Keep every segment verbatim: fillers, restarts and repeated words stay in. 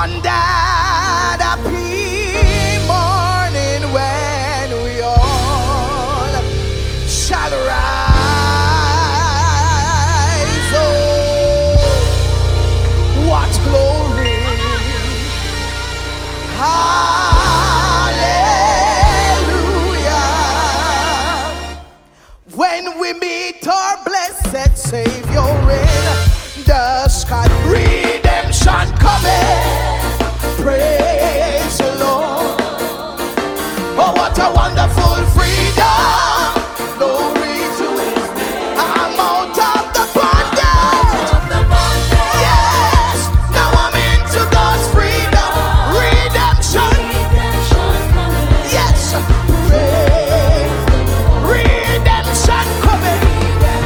on that happy morning when we all shall rise. Oh, what glory! Hallelujah! When we meet our blessed Savior in the sky, redemption coming. Praise the Lord. Oh, what a wonderful freedom. Glory to His name. I'm out of the bondage. Yes, now I'm into God's freedom. Redemption. Yes, praise. Redemption coming.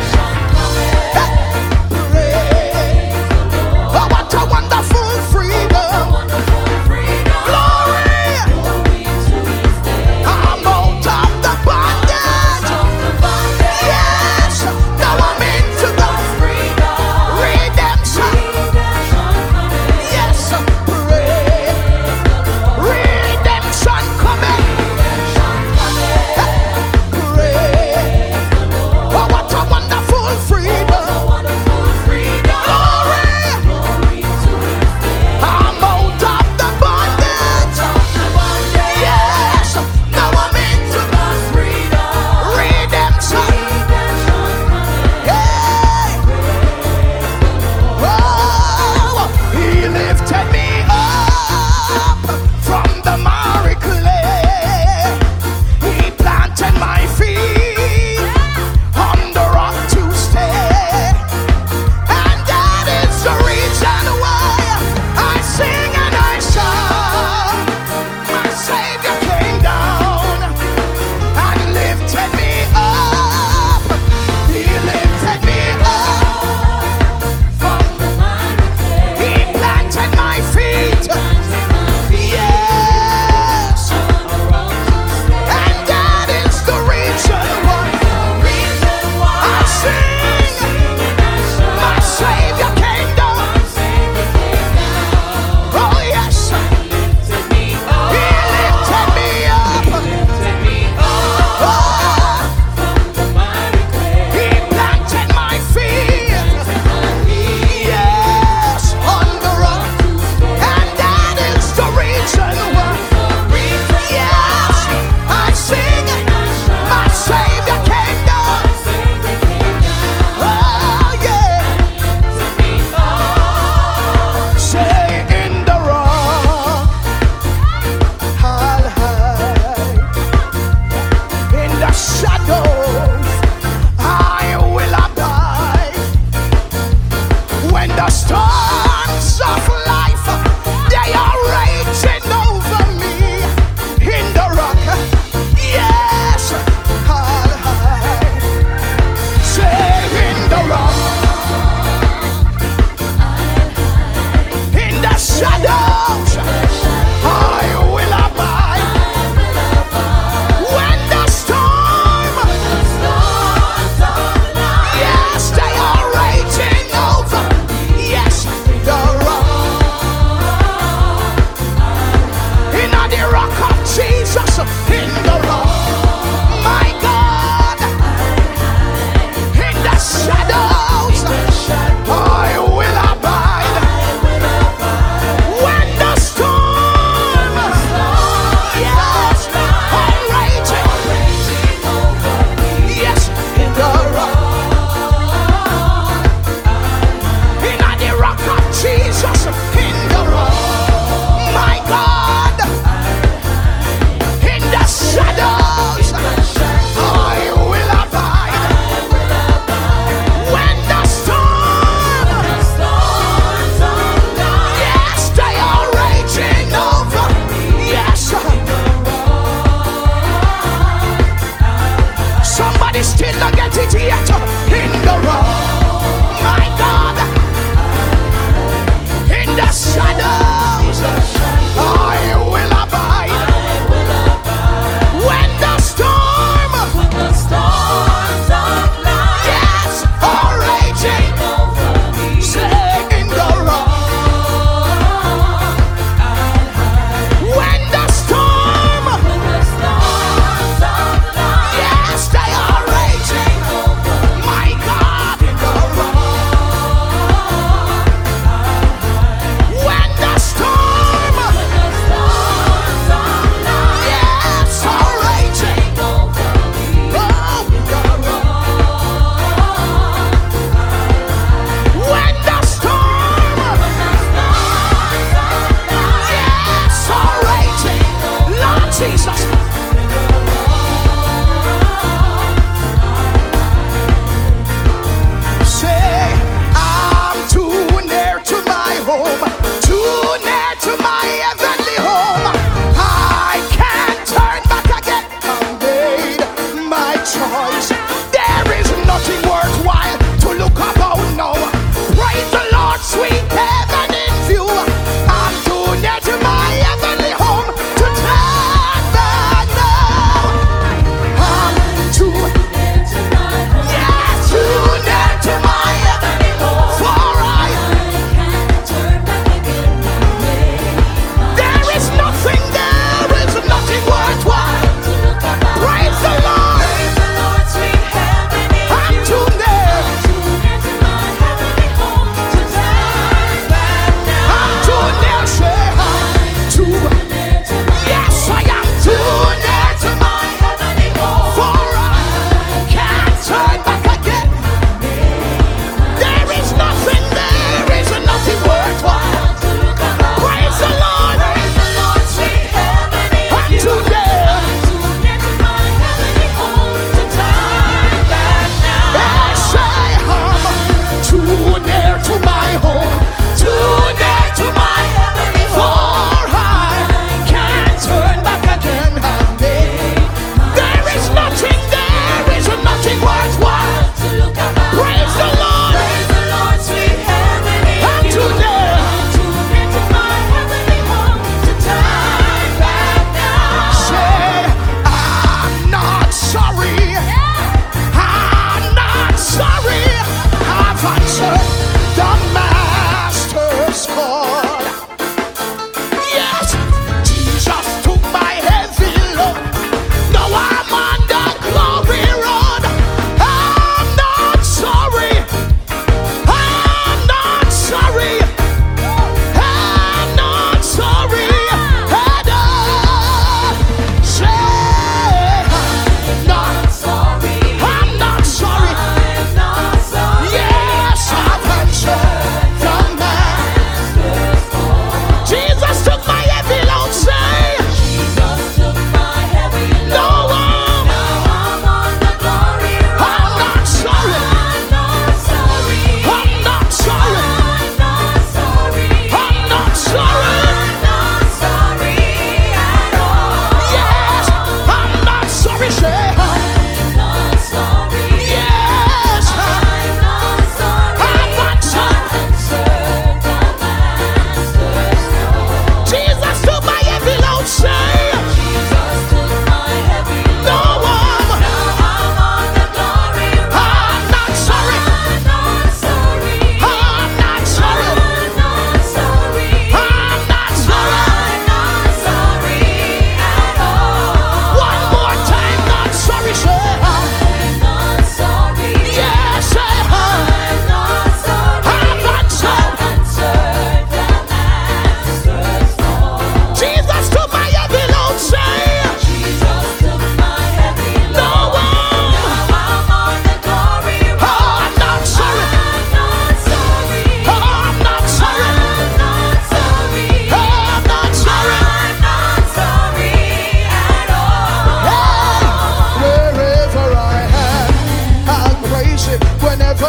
Praise. Oh, what a wonderful freedom.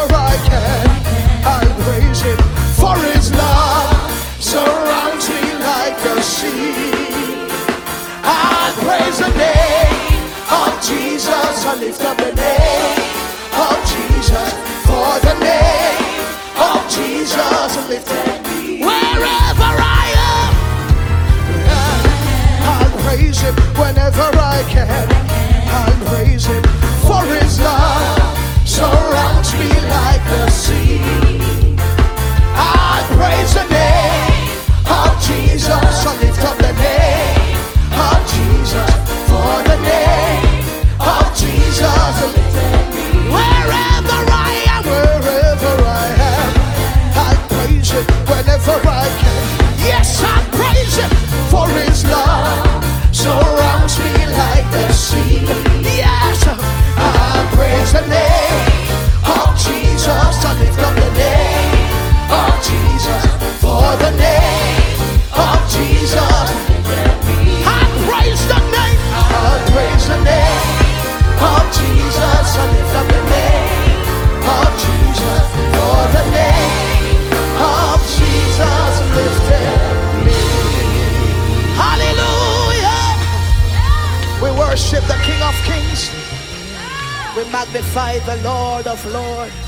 I can, I'll praise him. For his love surrounds me like a sea. I'll praise the name of Jesus. I lift up the name of Jesus. For the name of Jesus, I lift up me. Wherever I am, I'll praise him. Whenever I can, I'll praise him. For his love surrounds me like a sea. I'll praise the name of Jesus. I lift up the name of Jesus. For the name of Jesus, I lift up me. Wherever I am, wherever I am, I'll praise him whenever I can. Yes, I'll praise him. For his love surrounds me like the sea. Yes, I'll praise the name of Jesus. I lift up the name of Jesus. For the name of Jesus, I praise the name. I praise the name of Jesus. I lift up the name of Jesus. For the name of Jesus lifted me. Hallelujah. We worship the King of Kings. We magnify the Lord of Lords.